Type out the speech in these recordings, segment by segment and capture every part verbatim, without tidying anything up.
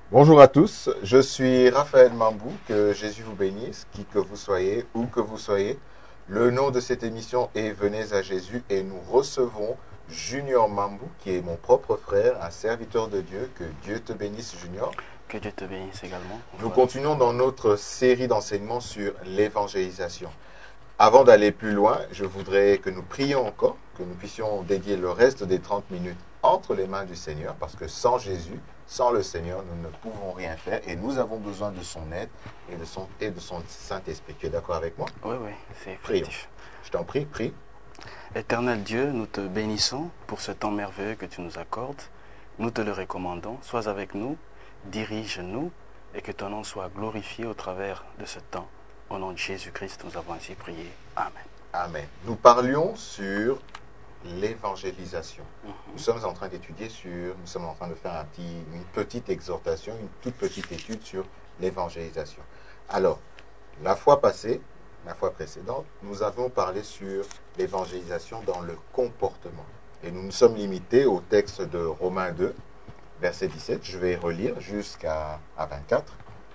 Bonjour à tous, je suis Raphaël Mambou, que Jésus vous bénisse, qui que vous soyez, où que vous soyez. Le nom de cette émission est Venez à Jésus et nous recevons Junior Mambou, qui est mon propre frère, un serviteur de Dieu. Que Dieu te bénisse, Junior. Que Dieu te bénisse également. Nous Voilà. continuons dans notre série d'enseignements sur l'évangélisation. Avant d'aller plus loin, je voudrais que nous prions encore, que nous puissions dédier le reste des trente minutes entre les mains du Seigneur, parce que sans Jésus, sans le Seigneur, nous ne pouvons rien faire et nous avons besoin de son aide et de son, et de son Saint-Esprit. Tu es d'accord avec moi? Oui, oui, c'est Prions. effectif. Je t'en prie, prie. Éternel Dieu, nous te bénissons pour ce temps merveilleux que tu nous accordes. Nous te le recommandons. Sois avec nous, dirige-nous et que ton nom soit glorifié au travers de ce temps. Au nom de Jésus-Christ, nous avons ainsi prié. Amen. Amen. Nous parlions sur l'évangélisation. Mhm. Nous sommes en train d'étudier sur, nous sommes en train de faire un petit, une petite exhortation, une toute petite étude sur l'évangélisation. Alors, la fois passée, la fois précédente, nous avons parlé sur l'évangélisation dans le comportement. Et nous nous sommes limités au texte de Romains deux, verset dix-sept. Je vais relire jusqu'à à vingt-quatre.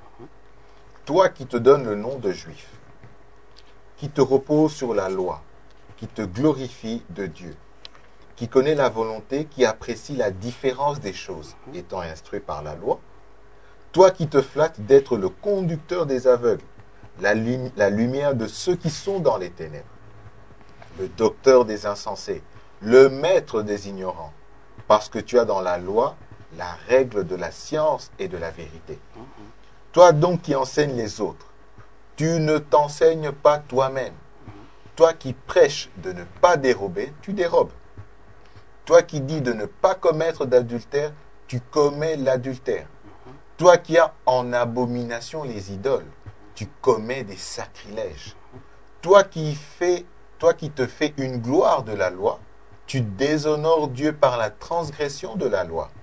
Toi qui te donnes le nom de juif, qui te repose sur la loi, qui te glorifie de Dieu, qui connaît la volonté, qui apprécie la différence des choses, étant instruit par la loi, toi qui te flattes d'être le conducteur des aveugles, la, lumi- la lumière de ceux qui sont dans les ténèbres, le docteur des insensés, le maître des ignorants, parce que tu as dans la loi la règle de la science et de la vérité. Mhm. Toi donc qui enseignes les autres, tu ne t'enseignes pas toi-même. Toi qui prêches de ne pas dérober, tu dérobes. Toi qui dis de ne pas commettre d'adultère, tu commets l'adultère. Toi qui as en abomination les idoles, tu commets des sacrilèges. Toi qui fais, toi qui te fais une gloire de la loi, tu déshonores Dieu par la transgression de la loi.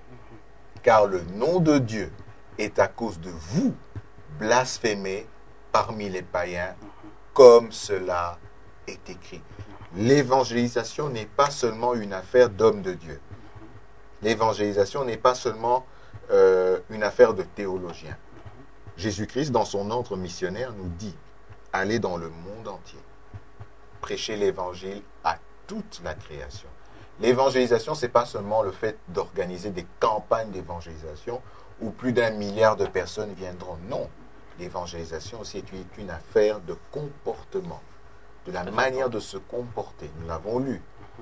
Car le nom de Dieu est à cause de vous blasphémé parmi les païens, comme cela est écrit. L'évangélisation n'est pas seulement une affaire d'hommes de Dieu. L'évangélisation n'est pas seulement euh, une affaire de théologiens. Jésus-Christ, dans son ordre missionnaire, nous dit « Allez dans le monde entier, prêchez l'évangile à toute la création ». L'évangélisation, ce n'est pas seulement le fait d'organiser des campagnes d'évangélisation où plus d'un milliard de personnes viendront. Non, l'évangélisation aussi est une affaire de comportement, de la manière de se comporter. Nous l'avons lu.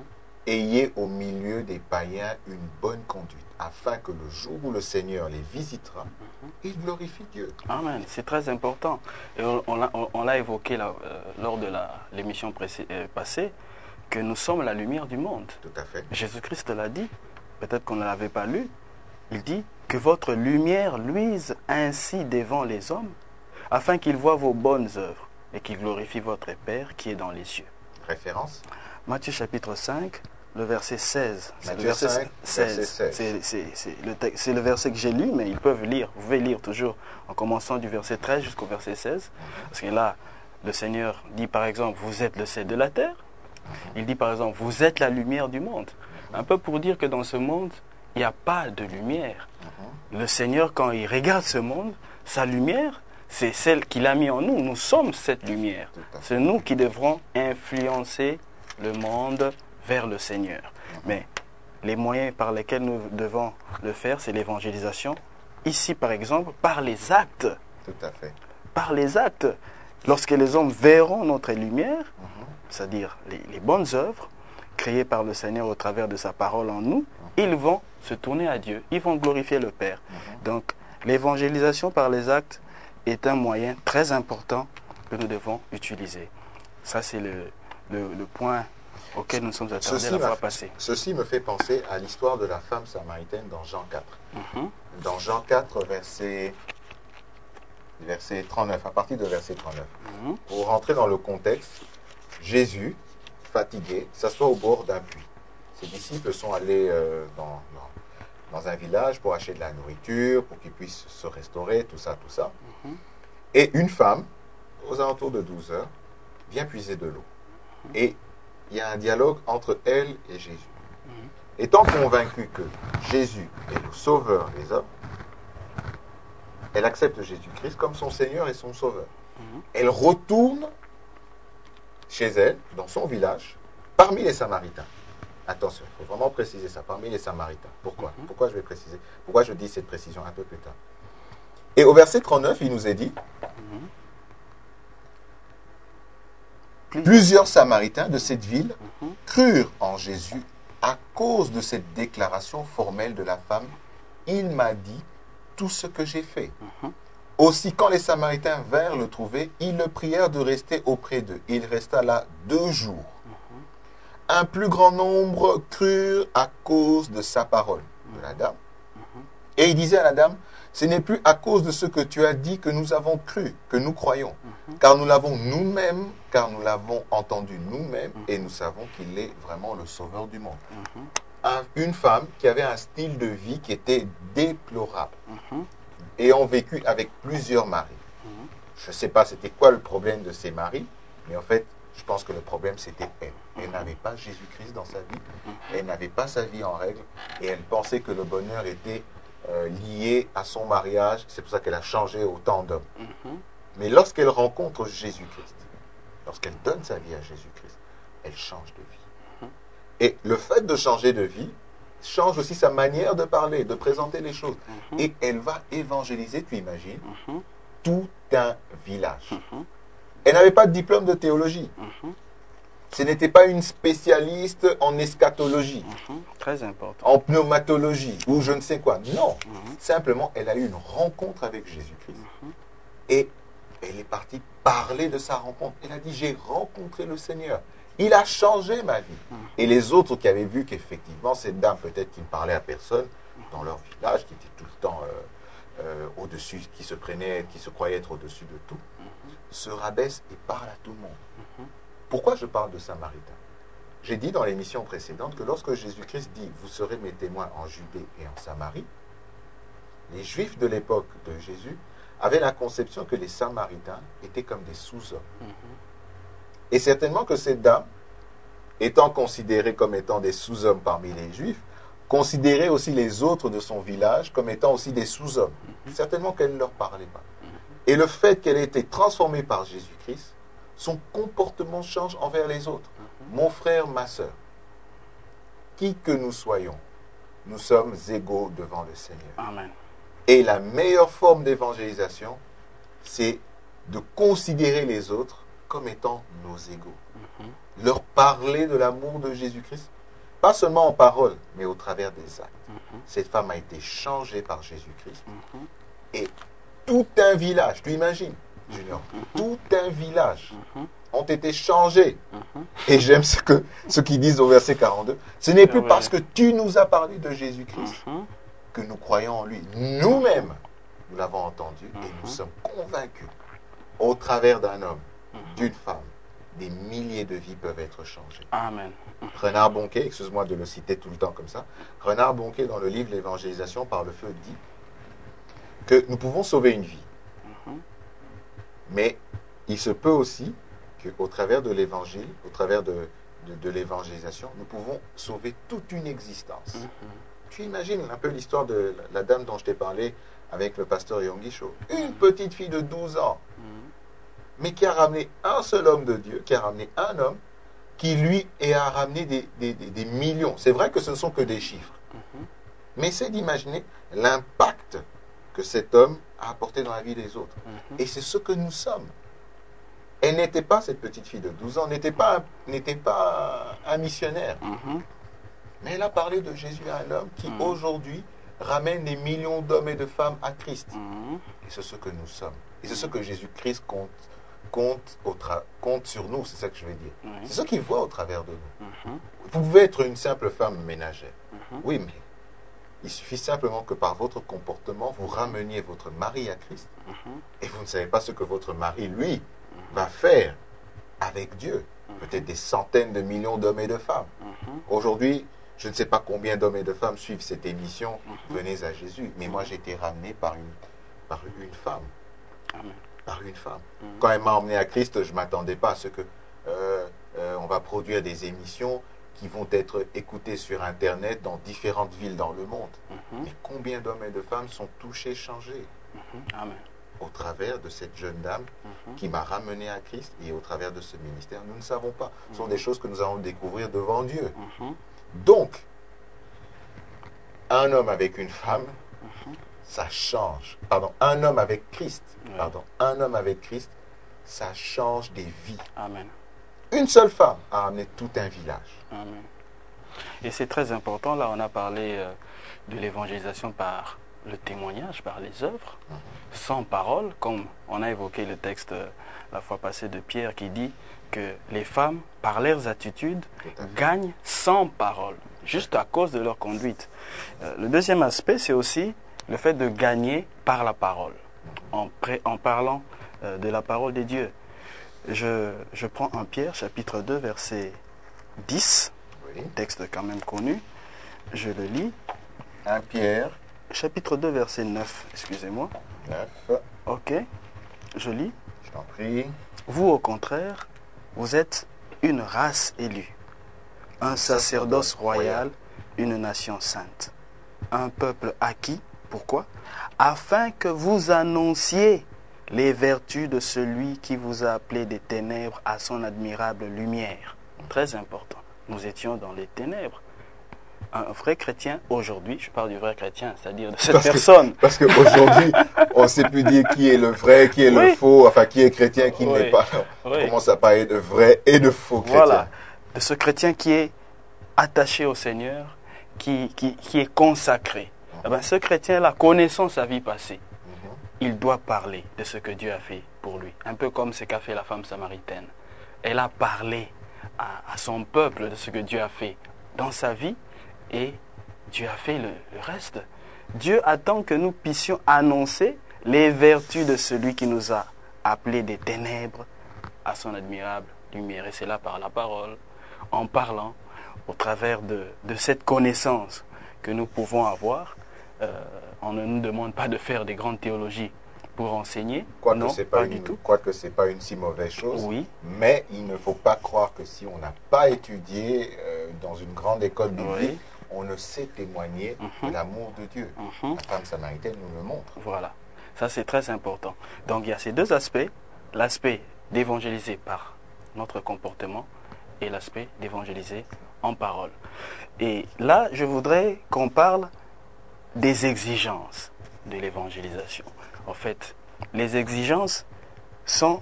Ayez au milieu des païens une bonne conduite, afin que le jour où le Seigneur les visitera, il glorifie Dieu. Amen, c'est très important. Et on, on l'a, on, on l'a évoqué là, euh, lors de la, l'émission précé- euh, passée, que nous sommes la lumière du monde. Tout à fait. Jésus-Christ l'a dit, peut-être qu'on ne l'avait pas lu, il dit que votre lumière luise ainsi devant les hommes, afin qu'ils voient vos bonnes œuvres et qu'ils glorifient votre Père qui est dans les cieux. Référence. Matthieu chapitre cinq, le verset seize. C'est Matthieu le verset cinq, seize. verset seize. C'est, c'est, c'est, le texte- c'est le verset que j'ai lu, mais ils peuvent lire, vous pouvez lire toujours en commençant du verset treize jusqu'au verset seize. Parce que là, le Seigneur dit par exemple, vous êtes le sel de la terre. Il dit par exemple, vous êtes la lumière du monde. Un peu pour dire que dans ce monde, il n'y a pas de lumière. Le Seigneur, quand il regarde ce monde, sa lumière, c'est celle qu'il a mis en nous. Nous sommes cette lumière. C'est nous qui devrons influencer le monde vers le Seigneur. Mais les moyens par lesquels nous devons le faire, c'est l'évangélisation. Ici, par exemple, par les actes. Tout à fait. Par les actes. Lorsque les hommes verront notre lumière, c'est-à-dire les, les bonnes œuvres créées par le Seigneur au travers de sa parole en nous, ils vont se tourner à Dieu, ils vont glorifier le Père. Donc l'évangélisation par les actes est un moyen très important que nous devons utiliser. Ça, c'est le, le, le point auquel nous sommes attardés Ceci la m'a- fois passée. Ceci me fait penser à l'histoire de la femme samaritaine dans Jean quatre. Mhm. Dans Jean quatre, verset, verset trente-neuf, à partir de verset trente-neuf. Mhm. Pour rentrer dans le contexte, Jésus, fatigué, s'assoit au bord d'un puits. Ses disciples sont allés euh, dans, dans, dans un village pour acheter de la nourriture, pour qu'ils puissent se restaurer, tout ça, tout ça. Mhm. Et une femme, aux alentours de douze heures, vient puiser de l'eau. Et il y a un dialogue entre elle et Jésus. Étant convaincu que Jésus est le sauveur des hommes, Elle accepte Jésus-Christ comme son Seigneur et son Sauveur. Mhm. Elle retourne chez elle, dans son village, parmi les Samaritains. Attention, il faut vraiment préciser ça, parmi les Samaritains. Pourquoi? Mhm. Pourquoi je vais préciser? Pourquoi je dis cette précision un peu plus tard? Et au verset trente-neuf, il nous est dit, Mhm. plusieurs Samaritains de cette ville Mhm. crurent en Jésus à cause de cette déclaration formelle de la femme. Il m'a dit tout ce que j'ai fait. Mhm. Aussi, quand les Samaritains vinrent le trouver, ils le prièrent de rester auprès d'eux. Il resta là deux jours. Un plus grand nombre crurent à cause de sa parole, de la dame. Et il disait à la dame, ce n'est plus à cause de ce que tu as dit que nous avons cru, que nous croyons, car nous l'avons nous-mêmes, car nous l'avons entendu nous-mêmes, et nous savons qu'il est vraiment le sauveur du monde. Un- une femme qui avait un style de vie qui était déplorable, Mhm. ayant vécu avec plusieurs maris. Je ne sais pas c'était quoi le problème de ces maris, mais en fait, je pense que le problème c'était elle. Elle n'avait pas Jésus-Christ dans sa vie, elle n'avait pas sa vie en règle, et elle pensait que le bonheur était euh, lié à son mariage. C'est pour ça qu'elle a changé autant d'hommes. Mhm. Mais lorsqu'elle rencontre Jésus-Christ, lorsqu'elle donne sa vie à Jésus-Christ, elle change de vie. Et le fait de changer de vie change aussi sa manière de parler, de présenter les choses. Et elle va évangéliser, tu imagines, Mhm. tout un village. Mhm. Elle n'avait pas de diplôme de théologie. Mhm. Ce n'était pas une spécialiste en eschatologie, Mhm. Très important. en pneumatologie ou je ne sais quoi. Non, Mhm. simplement, elle a eu une rencontre avec Jésus-Christ. Et elle est partie parler de sa rencontre. Elle a dit, j'ai rencontré le Seigneur. Il a changé ma vie. Et les autres qui avaient vu qu'effectivement, cette dame, peut-être qui ne parlait à personne dans leur village, qui était tout le temps euh, euh, au-dessus, qui se prenait, qui se croyait être au-dessus de tout, se rabaisse et parle à tout le monde. Pourquoi je parle de Samaritains? J'ai dit dans l'émission précédente que lorsque Jésus-Christ dit « Vous serez mes témoins en Judée et en Samarie », les Juifs de l'époque de Jésus avaient la conception que les Samaritains étaient comme des sous-hommes. Et certainement que cette dame, étant considérée comme étant des sous-hommes parmi les Juifs, considérait aussi les autres de son village comme étant aussi des sous-hommes. Certainement qu'elle ne leur parlait pas. Et le fait qu'elle ait été transformée par Jésus-Christ, son comportement change envers les autres. Mon frère, ma soeur, qui que nous soyons, nous sommes égaux devant le Seigneur. Amen. Et la meilleure forme d'évangélisation, c'est de considérer les autres comme étant nos égaux. Mhm. Leur parler de l'amour de Jésus-Christ, pas seulement en parole, mais au travers des actes. Mhm. Cette femme a été changée par Jésus-Christ. Mhm. Et tout un village, tu imagines, Junior, tout un village Mhm. ont été changés. Mhm. Et j'aime ce que ce qu'ils disent au verset quarante-deux. Ce n'est plus Ah ouais. parce que tu nous as parlé de Jésus-Christ Mhm. que nous croyons en lui. Nous-mêmes, nous l'avons entendu et nous Mhm. sommes convaincus, au travers d'un homme, d'une femme, des milliers de vies peuvent être changées. Amen. Renard Bonquet, excuse-moi de le citer tout le temps comme ça, Renard Bonquet, dans le livre L'évangélisation par le feu, dit que nous pouvons sauver une vie. Mhm. Mais il se peut aussi qu'au travers de l'évangile, au travers de, de, de l'évangélisation, nous pouvons sauver toute une existence. Mhm. Tu imagines un peu l'histoire de la, la dame dont je t'ai parlé avec le pasteur Yongisho. Une petite fille de douze ans, Mhm. mais qui a ramené un seul homme de Dieu, qui a ramené un homme, qui lui et a ramené des, des, des, des millions. C'est vrai que ce ne sont que des chiffres. Mhm. Mais c'est d'imaginer l'impact que cet homme a apporté dans la vie des autres. Mhm. Et c'est ce que nous sommes. Elle n'était pas, cette petite fille de douze ans, n'était pas, n'était pas un missionnaire. Mhm. Mais elle a parlé de Jésus à un homme qui, Mhm. aujourd'hui, ramène des millions d'hommes et de femmes à Christ. Mhm. Et c'est ce que nous sommes. Et c'est ce que Jésus-Christ compte, compte, au tra- compte sur nous, c'est ça que je veux dire. Oui. C'est ce qu'il voit au travers de nous. Mhm. Vous pouvez être une simple femme ménagère. Mhm. Oui, mais il suffit simplement que par votre comportement, vous rameniez votre mari à Christ. Mhm. Et vous ne savez pas ce que votre mari, lui, va faire avec Dieu. Peut-être des centaines de millions d'hommes et de femmes. Mhm. Aujourd'hui, je ne sais pas combien d'hommes et de femmes suivent cette émission. Venez à Jésus. Mais moi, j'ai été ramené par une, par une femme. Amen. Par une femme. Mhm. Quand elle m'a emmené à Christ, je ne m'attendais pas à ce que euh, euh, on va produire des émissions qui vont être écoutées sur Internet dans différentes villes dans le monde. Mhm. Mais combien d'hommes et de femmes sont touchés, changés? Amen. au travers de cette jeune dame Mhm. qui m'a ramené à Christ et au travers de ce ministère. Nous ne savons pas. Ce sont Mhm. des choses que nous allons découvrir devant Dieu. Mhm. Donc, un homme avec une femme, Mhm. ça change. Pardon, un homme avec Christ, Oui. pardon, un homme avec Christ, ça change des vies. Amen. Une seule femme a amené tout un village. Amen. Et c'est très important, là on a parlé euh, de l'évangélisation par le témoignage, par les œuvres, Mhm. sans parole, comme on a évoqué le texte euh, la fois passée de Pierre qui dit que les femmes, par leurs attitudes, Tout à fait. gagnent sans parole, juste à cause de leur conduite. Euh, le deuxième aspect, c'est aussi le fait de gagner par la parole, en, pré- en parlant euh, de la parole de Dieu. Je, je prends un Pierre, chapitre deux, verset dix, Oui. texte quand même connu. Je le lis. un Pierre Chapitre deux, verset neuf, excusez-moi. neuf. Ok, je lis. Je t'en prie. Vous, au contraire, vous êtes une race élue, un sacerdoce royal, une nation sainte, un peuple acquis. Pourquoi? Afin que vous annonciez les vertus de celui qui vous a appelé des ténèbres à son admirable lumière. Très important. Nous étions dans les ténèbres. Un vrai chrétien, aujourd'hui, je parle du vrai chrétien, c'est-à-dire de cette Parce que- personne. Parce qu'aujourd'hui, on ne sait plus dire qui est le vrai, qui est le Oui. faux, enfin qui est chrétien, qui ne Oui. l'est pas. On Oui. commence à parler de vrai et de faux chrétiens. Voilà, de ce chrétien qui est attaché au Seigneur, qui, qui, qui est consacré. Eh ben, ce chrétien-là, connaissant sa vie passée, Mhm. il doit parler de ce que Dieu a fait pour lui. Un peu comme ce qu'a fait la femme samaritaine. Elle a parlé à, à son peuple de ce que Dieu a fait dans sa vie et Dieu a fait le, le reste. Dieu attend que nous puissions annoncer les vertus de celui qui nous a appelés des ténèbres à son admirable lumière. Et c'est là par la parole, en parlant, au travers de, de cette connaissance que nous pouvons avoir. Euh, on ne nous demande pas de faire des grandes théologies pour enseigner. Quoique Non, c'est pas, pas une, du tout. quoique c'est pas une si mauvaise chose, Oui. mais il ne faut pas croire que si on n'a pas étudié euh, dans une grande école biblique, Oui. on ne sait témoigner Mhm. de l'amour de Dieu. Mhm. La femme samaritaine nous le montre. Voilà, ça c'est très important. Donc il y a ces deux aspects, l'aspect d'évangéliser par notre comportement et l'aspect d'évangéliser en parole. Et là, je voudrais qu'on parle des exigences de l'évangélisation. En fait, les exigences sont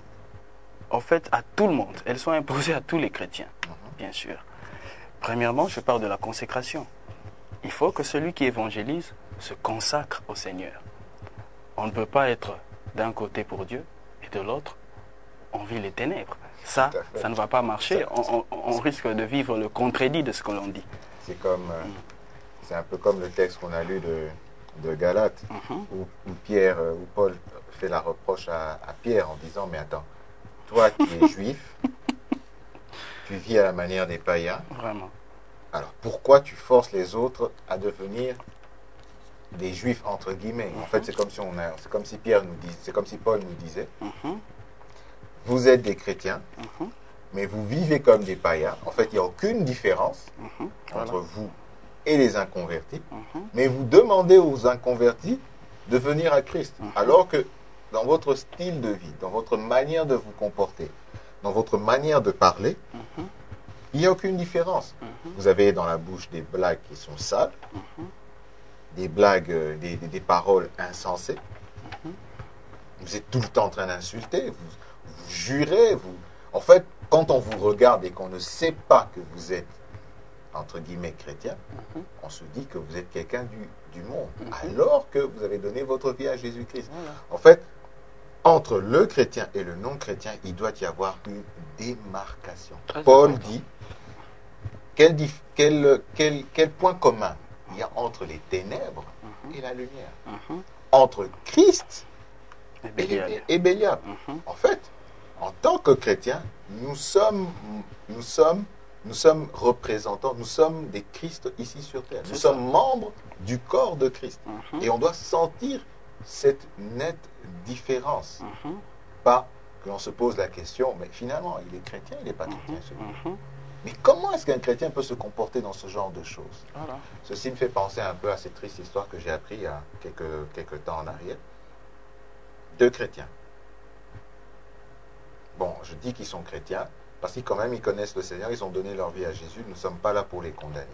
en fait à tout le monde. Elles sont imposées à tous les chrétiens, bien sûr. Premièrement, je parle de la consécration. Il faut que celui qui évangélise se consacre au Seigneur. On ne peut pas être d'un côté pour Dieu et de l'autre, on vit les ténèbres. Ça, Tout à fait. ça ne va pas marcher. Ça- On, on- on risque de vivre le contredit de ce que l'on dit. C'est comme, euh, c'est un peu comme le texte qu'on a lu de, de Galates, Mhm. où, où Pierre, euh, où Paul fait la reproche à, à Pierre en disant, mais attends, toi qui es juif, tu vis à la manière des païens, Vraiment. alors pourquoi tu forces les autres à devenir des juifs entre guillemets? En fait, c'est comme si on a, c'est comme si Pierre nous dit, c'est comme si Paul nous disait, Mhm. vous êtes des chrétiens, Mhm. mais vous vivez comme des païens. En fait, il n'y a aucune différence Mhm. entre Voilà. vous et les inconvertis, Mhm. mais vous demandez aux inconvertis de venir à Christ, Mhm. alors que dans votre style de vie, dans votre manière de vous comporter, dans votre manière de parler, Mhm. il n'y a aucune différence. Mhm. Vous avez dans la bouche des blagues qui sont sales, Mhm. des blagues, euh, des, des- des paroles insensées. Mhm. Vous êtes tout le temps en train d'insulter, vous, vous jurez. Vous... En fait, quand on vous regarde et qu'on ne sait pas que vous êtes, entre guillemets, chrétien, Mhm. on se dit que vous êtes quelqu'un du, du monde, Mhm. alors que vous avez donné votre vie à Jésus-Christ. Voilà. En fait, entre le chrétien et le non-chrétien, il doit y avoir une démarcation. Très Paul important. dit, quel, dif- quel, quel, quel point commun il y a entre les ténèbres Mhm. et la lumière? Mhm. Entre Christ Et et, Bélial. et- et Bélial. Mhm. En fait, en tant que chrétiens, nous sommes, nous sommes, nous sommes représentants, nous sommes des Christ ici sur terre. Nous C'est sommes ça. membres du corps de Christ. Mhm. Et on doit sentir cette nette différence. Mhm. Pas que l'on se pose la question, mais finalement, il est chrétien, il n'est pas chrétien. celui-là. Mhm. Mais comment est-ce qu'un chrétien peut se comporter dans ce genre de choses? Voilà. Ceci me fait penser un peu à cette triste histoire que j'ai appris il y a quelques, quelques temps en arrière. Deux chrétiens. Bon, je dis qu'ils sont chrétiens parce qu'ils quand même ils connaissent le Seigneur, ils ont donné leur vie à Jésus. Nous ne sommes pas là pour les condamner.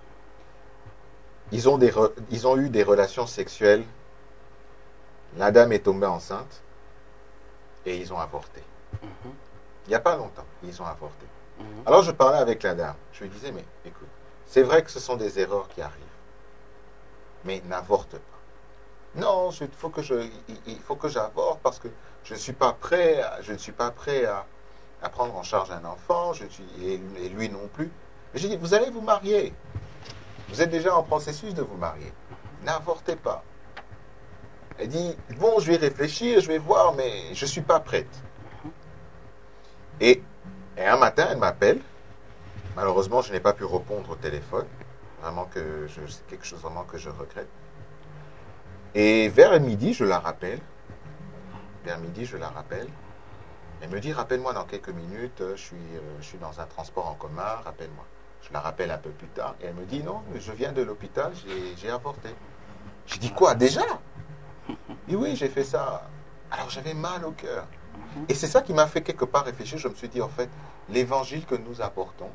Ils ont, des re, ils ont eu des relations sexuelles. La dame est tombée enceinte et ils ont avorté. Mhm. Il n'y a pas longtemps, ils ont avorté. Mhm. Alors je parlais avec la dame. Je lui disais, mais écoute, c'est vrai que ce sont des erreurs qui arrivent. Mais n'avorte pas. Non, il faut que je, il, il faut que j'avorte parce que je ne suis pas prêt, à, je ne suis pas prêt à, à prendre en charge un enfant, je suis, et, et lui non plus. Mais j'ai dit, vous allez vous marier. Vous êtes déjà en processus de vous marier. N'avortez pas. Elle dit, bon, je vais réfléchir, je vais voir, mais je ne suis pas prête. Et, et un matin, elle m'appelle. Malheureusement, je n'ai pas pu répondre au téléphone. Vraiment que je, c'est quelque chose vraiment que je regrette. Et vers midi, je la rappelle. Vers midi, je la rappelle. Elle me dit, rappelle-moi dans quelques minutes, je suis, euh, je suis dans un transport en commun, rappelle-moi. Je la rappelle un peu plus tard. Et elle me dit, non, je viens de l'hôpital, j'ai, j'ai avorté. J'ai dit, quoi, déjà? Et oui, j'ai fait ça. Alors j'avais mal au cœur. Et c'est ça qui m'a fait quelque part réfléchir. Je me suis dit, en fait, l'évangile que nous apportons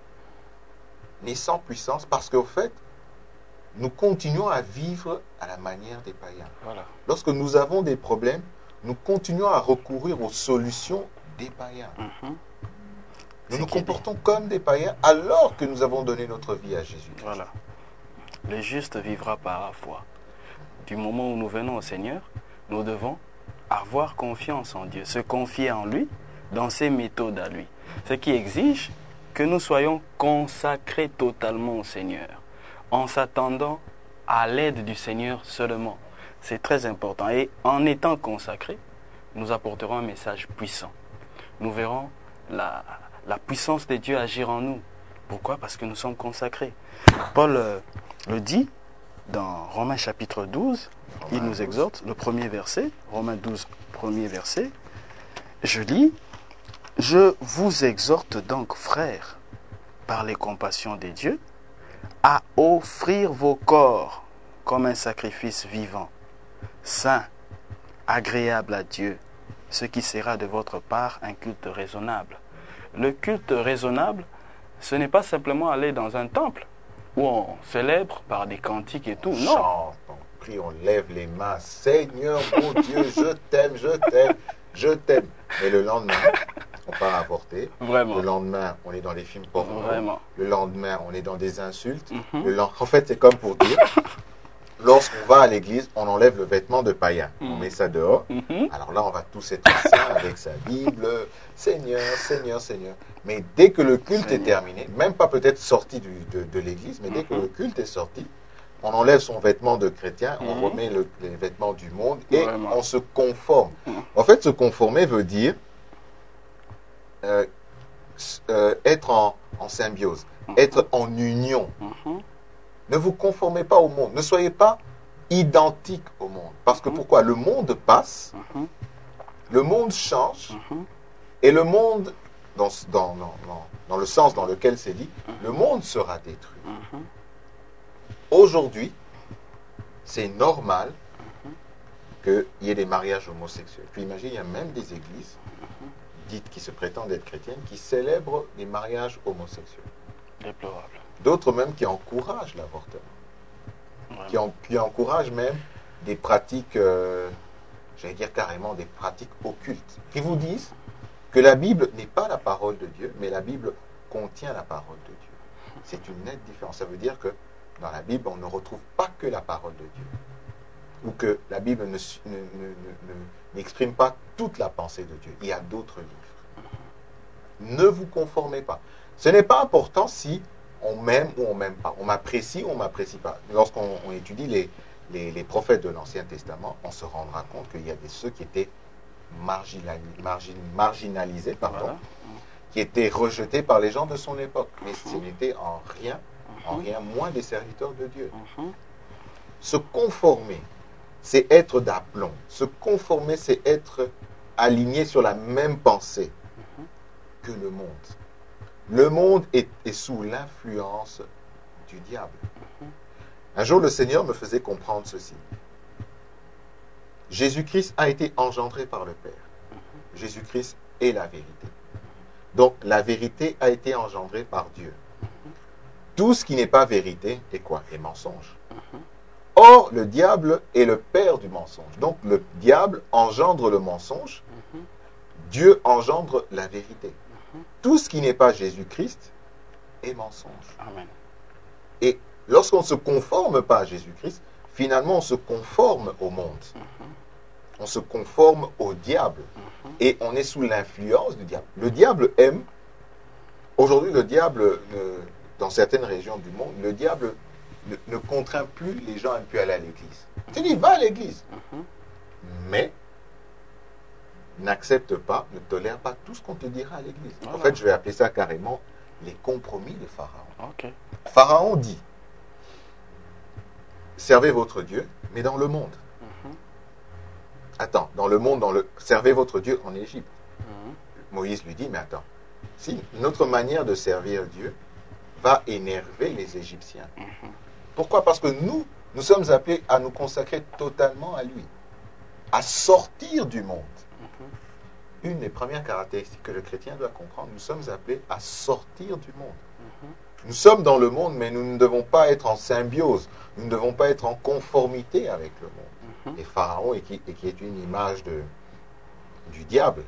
n'est sans puissance parce qu'au fait, nous continuons à vivre à la manière des païens. Voilà. Lorsque nous avons des problèmes, nous continuons à recourir aux solutions des païens. Mhm. Nous C'est nous qui dit. comportons comme des païens alors que nous avons donné notre vie à Jésus. Voilà. Le juste vivra par la foi. Du moment où nous venons au Seigneur, nous devons avoir confiance en Dieu, se confier en lui, dans ses méthodes à lui. Ce qui exige que nous soyons consacrés totalement au Seigneur, en s'attendant à l'aide du Seigneur seulement. C'est très important. Et en étant consacrés, nous apporterons un message puissant. Nous verrons la, la puissance de Dieu agir en nous. Pourquoi? Parce que nous sommes consacrés. Paul euh, le dit dans Romains chapitre douze, il Romains nous douze. exhorte, le premier verset, Romains douze, premier verset, je lis, « Je vous exhorte donc, frères, par les compassions de Dieu, à offrir vos corps comme un sacrifice vivant, saint, agréable à Dieu, ce qui sera de votre part un culte raisonnable. » Le culte raisonnable, ce n'est pas simplement aller dans un temple où on célèbre par des cantiques et tout. On Non. chante, on prie, on lève les mains. Seigneur, mon Dieu, je t'aime, je t'aime, je t'aime. Mais le lendemain, on part avorter. Vraiment. Le lendemain, on est dans les films porno. Vraiment. Le lendemain, on est dans des insultes. Mhm. Le lend- En fait, c'est comme pour dire, lorsqu'on va à l'église, on enlève le vêtement de païen. On met ça dehors. Mhm. Alors là, on va tous être saints avec sa Bible. Seigneur, Seigneur, Seigneur. Mais dès que le culte Seigneur. est terminé, même pas peut-être sorti du- de, de l'église, mais dès que le culte est sorti, on enlève son vêtement de chrétien, on Mhm. remet le- les vêtements du monde et Vraiment. on se conforme. En fait, se conformer veut dire euh, s- euh, être en, en symbiose, être en union. Mhm. Ne vous conformez pas au monde. Ne soyez pas identique au monde. Parce que pourquoi? Le monde passe, Mhm. le monde change, Mhm. et le monde, dans, dans, dans, dans- dans le sens dans lequel c'est dit, le monde sera détruit. Mhm. Aujourd'hui, c'est normal qu'il y ait des mariages homosexuels. Puis imagine, il y a même des églises dites qui se prétendent être chrétiennes qui célèbrent des mariages homosexuels. Déplorable. D'autres même qui encouragent l'avortement. Vraiment. Qui, en- qui encouragent même des pratiques, euh, j'allais dire carrément des pratiques occultes, qui vous disent que la Bible n'est pas la parole de Dieu, mais la Bible contient la parole de Dieu. C'est une nette différence. Ça veut dire que dans la Bible, on ne retrouve pas que la parole de Dieu. Ou que la Bible ne, su- ne- ne- ne- ne- n'exprime pas toute la pensée de Dieu. Il y a d'autres livres. Ne vous conformez pas. Ce n'est pas important si on m'aime ou on m'aime pas. On m'apprécie ou on m'apprécie pas. Lorsqu'on on étudie les, les, les prophètes de l'Ancien Testament, on se rendra compte qu'il y a des ceux qui étaient marginali- margin- marginalisés, pardon, Voilà. qui étaient rejetés par les gens de son époque. Mais ce n'était en rien, en rien moins des serviteurs de Dieu. Mhm. Se conformer, c'est être d'aplomb. Se conformer, c'est être aligné sur la même pensée que le monde. Le monde est, est sous l'influence du diable. Un jour, le Seigneur me faisait comprendre ceci. Jésus-Christ a été engendré par le Père. Jésus-Christ est la vérité. Donc, la vérité a été engendrée par Dieu. Tout ce qui n'est pas vérité est quoi? Est mensonge. Or, le diable est le père du mensonge. Donc, le diable engendre le mensonge. Dieu engendre la vérité. Tout ce qui n'est pas Jésus-Christ est mensonge. Amen. Et lorsqu'on ne se conforme pas à Jésus-Christ, finalement, on se conforme au monde. On se conforme au diable. Et on est sous l'influence du diable. Le diable aime. Aujourd'hui, le diable, euh, dans certaines régions du monde, le diable ne, ne contraint plus les gens à ne plus aller à l'église. Tu dis, va à l'église. Mais n'accepte pas, ne tolère pas tout ce qu'on te dira à l'église. Voilà. En fait, je vais appeler ça carrément les compromis de Pharaon. Ok. Pharaon dit, servez votre Dieu, mais dans le monde. Attends, dans le monde, dans le... servez votre Dieu en Égypte. Moïse lui dit, mais attends, si notre manière de servir Dieu va énerver les Égyptiens. Pourquoi? Parce que nous, nous sommes appelés à nous consacrer totalement à lui, à sortir du monde. Une des premières caractéristiques que le chrétien doit comprendre, nous sommes appelés à sortir du monde. Nous sommes dans le monde, mais nous ne devons pas être en symbiose, nous ne devons pas être en conformité avec le monde. Et Pharaon, et qui, et qui est une image de, du diable,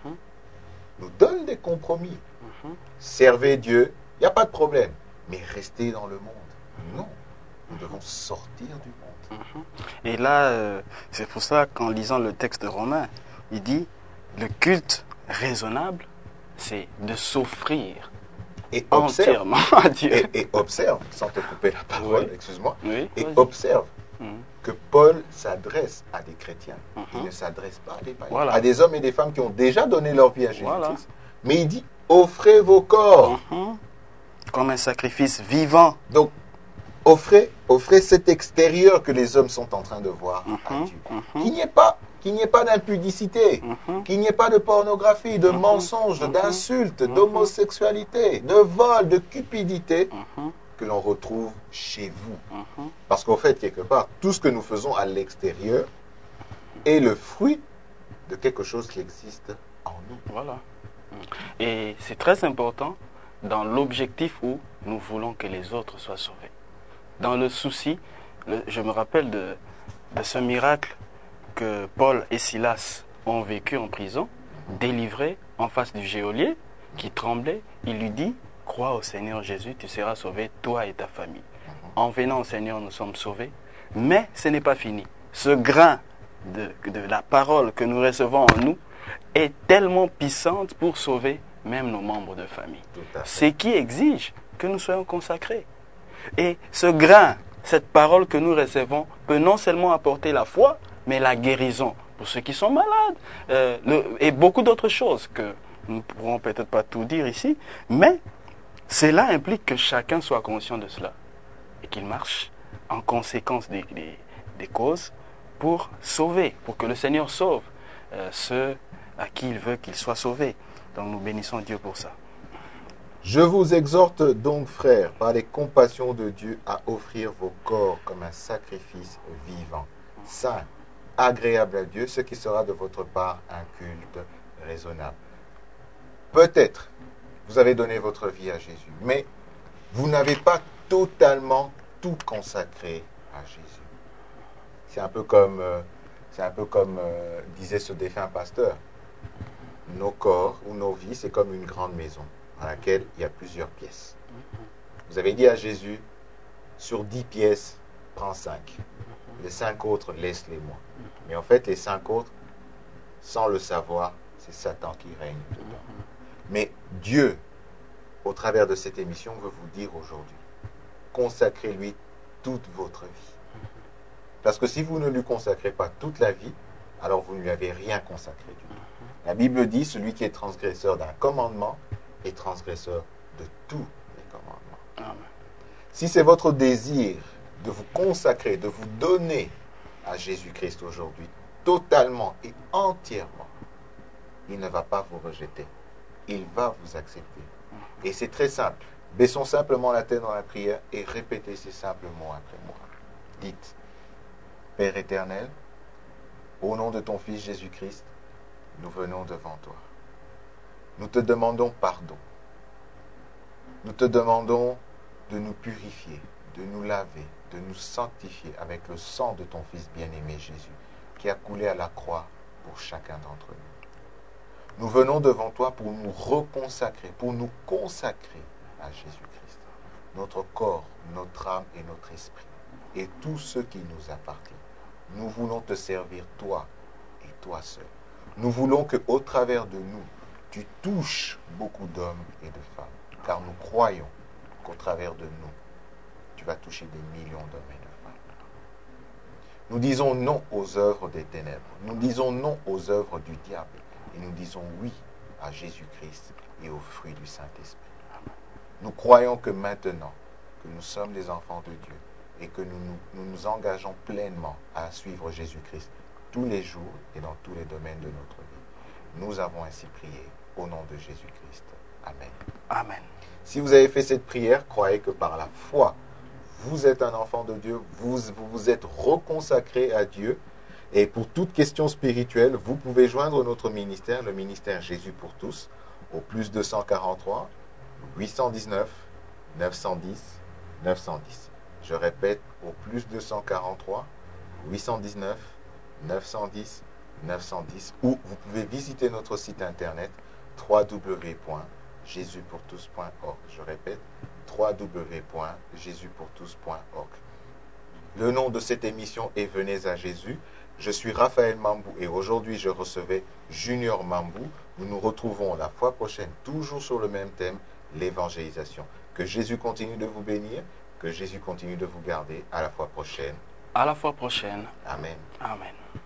nous donne des compromis. Servez Dieu, il n'y a pas de problème, mais restez dans le monde. Non, nous devons sortir du monde. Et là, euh, c'est pour ça qu'en lisant le texte de Romains, il dit, le culte raisonnable, c'est de s'offrir Et observe, entièrement à Dieu. et, et observe, sans te couper la parole, Oui. excuse-moi, Oui, et vas-y. observe Mhm. que Paul s'adresse à des chrétiens. Il Mhm. ne s'adresse pas à des païens. Voilà. À des hommes et des femmes qui ont déjà donné leur vie à Jésus-Christ. Voilà. Mais il dit, offrez vos corps. Mhm. Comme un sacrifice vivant. Donc, offrez, offrez cet extérieur que les hommes sont en train de voir à Mhm. Dieu. Mhm. Qu'il n'y ait pas, qu'il n'y ait pas d'impudicité, Mhm. qu'il n'y ait pas de pornographie, de mensonges, Mhm. d'insultes, Mhm. d'homosexualité, de vol, de cupidité, Mhm. que l'on retrouve chez vous. Mhm. Parce qu'en fait, quelque part, tout ce que nous faisons à l'extérieur est le fruit de quelque chose qui existe en nous. Voilà. Et c'est très important dans l'objectif où nous voulons que les autres soient sauvés. Dans le souci, le- je me rappelle de, de ce miracle que Paul et Silas ont vécu en prison, délivrés en face du geôlier qui tremblait. Il lui dit, crois au Seigneur Jésus, tu seras sauvé, toi et ta famille. En venant au Seigneur, nous sommes sauvés. Mais ce n'est pas fini. Ce grain de, de la parole que nous recevons en nous est tellement puissante pour sauver même nos membres de famille. Tout à fait. Ce qui exige que nous soyons consacrés. Et ce grain, cette parole que nous recevons, peut non seulement apporter la foi, mais la guérison pour ceux qui sont malades, euh, le- et beaucoup d'autres choses que nous ne pourrons peut-être pas tout dire ici, mais cela implique que chacun soit conscient de cela et qu'il marche en conséquence des, des- des causes pour sauver, pour que le Seigneur sauve euh, ceux à qui il veut qu'ils soient sauvés. Donc nous bénissons Dieu pour ça. Je vous exhorte donc, frères, par les compassions de Dieu, à offrir vos corps comme un sacrifice vivant, saint, agréable à Dieu, ce qui sera de votre part un culte raisonnable. Peut-être, vous avez donné votre vie à Jésus, mais vous n'avez pas totalement tout consacré à Jésus. C'est un peu comme, euh, c'est un peu comme euh, disait ce défunt pasteur. Nos corps ou nos vies, c'est comme une grande maison dans laquelle il y a plusieurs pièces. Vous avez dit à Jésus, sur dix pièces, prends cinq. Les cinq autres, laisse-les-moi. Mais en fait, les cinq autres, sans le savoir, c'est Satan qui règne dedans. Mais Dieu, au travers de cette émission, veut vous dire aujourd'hui, consacrez-lui toute votre vie. Parce que si vous ne lui consacrez pas toute la vie, alors vous ne lui avez rien consacré du tout. La Bible dit, celui qui est transgresseur d'un commandement est transgresseur de tous les commandements. Amen. Si c'est votre désir de vous consacrer, de vous donner à Jésus-Christ aujourd'hui, totalement et entièrement, il ne va pas vous rejeter. Il va vous accepter. Et c'est très simple. Baissons simplement la tête dans la prière et répétez ces simples mots après moi. Dites, Père éternel, au Au nom de ton Fils Jésus-Christ, nous venons devant toi. Nous te demandons pardon. Nous te demandons de nous purifier, de nous laver, de nous sanctifier avec le sang de ton Fils bien-aimé Jésus, qui a coulé à la croix pour chacun d'entre nous. Nous venons devant toi pour nous reconsacrer, pour nous consacrer à Jésus-Christ, notre corps, notre âme et notre esprit, et tout ce qui nous appartient. Nous voulons te servir, toi et toi seul. Nous voulons qu'au travers de nous, tu touches beaucoup d'hommes et de femmes, car nous croyons qu'au travers de nous, tu vas toucher des millions d'hommes et de femmes. Nous disons non aux œuvres des ténèbres, nous disons non aux œuvres du diable, et nous disons oui à Jésus-Christ et aux fruits du Saint-Esprit. Nous croyons que maintenant, que nous sommes des enfants de Dieu, et que nous nous, nous nous engageons pleinement à suivre Jésus-Christ tous les jours et dans tous les domaines de notre vie. Nous avons ainsi prié au nom de Jésus-Christ. Amen. Amen. Si vous avez fait cette prière, croyez que par la foi, vous êtes un enfant de Dieu, vous vous, vous êtes reconsacré à Dieu. Et pour toute question spirituelle, vous pouvez joindre notre ministère, le ministère Jésus pour tous, au plus deux cent quarante-trois, huit cent dix-neuf, neuf cent dix, neuf cent dix. Je répète, au plus deux cent quarante-trois, huit cent dix-neuf, neuf cent dix, neuf cent dix. Ou vous pouvez visiter notre site internet w w w point jésus pour tous point org. Je répète, w w w point jésus pour tous point org. Le nom de cette émission est Venez à Jésus. Je suis Raphaël Mambou et aujourd'hui je recevais Junior Mambou. Nous nous retrouvons la fois prochaine, toujours sur le même thème, l'évangélisation. Que Jésus continue de vous bénir, que Jésus continue de vous garder. À la fois prochaine. À la fois prochaine. Amen. Amen.